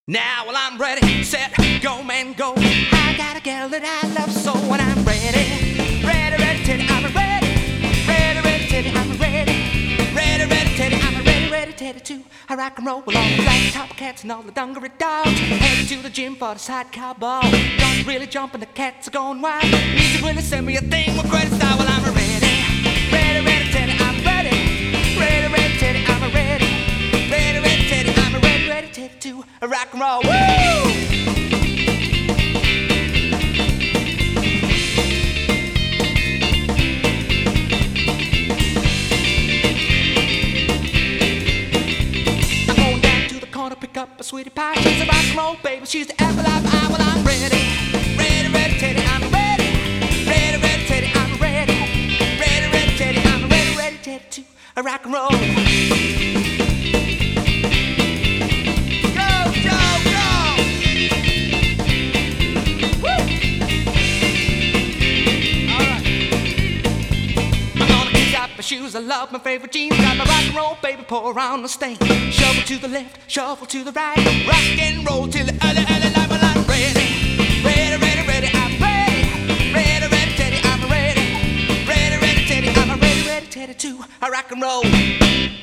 Now, well, I'm ready, set, go, man, go. I got a girl that I love so, when I'm ready, ready, ready, Teddy, I'm ready, ready, ready, Teddy, I'm ready, ready, ready, Teddy, I'm ready, ready, Teddy, to I rock and roll with all the black top cats and all the dungaree dogs. Headed to the gym for the sidecar ball. Don't really jump and the cats are going wild. Need to really send me a thing with great style. Well, I'm ready, ready, ready, Teddy, I'm ready, ready, ready, Teddy, I'm ready, ready, ready, Teddy, I'm ready, ready, Teddy, to rock and roll. Woo! Pick up a sweetie pie. She's a rock and roll baby. She's the apple of my eye. Well, I'm ready, ready, ready, Teddy, I'm ready, ready, ready, Teddy, I'm ready, ready, ready, Teddy, I'm ready, ready, Teddy, to rock and roll. Go, go, go! Woo! All right. I'm gonna kick out my shoes. I love my favorite jeans. Got my rock and roll baby, pour around the stain. Shuffle to the left, shuffle to the right. Rock and roll till the early, early light. Well, I'm ready, ready, ready, ready, I'm ready, ready, ready, Teddy, I'm ready, ready, ready, Teddy, I'm ready, ready, Teddy, to rock and roll.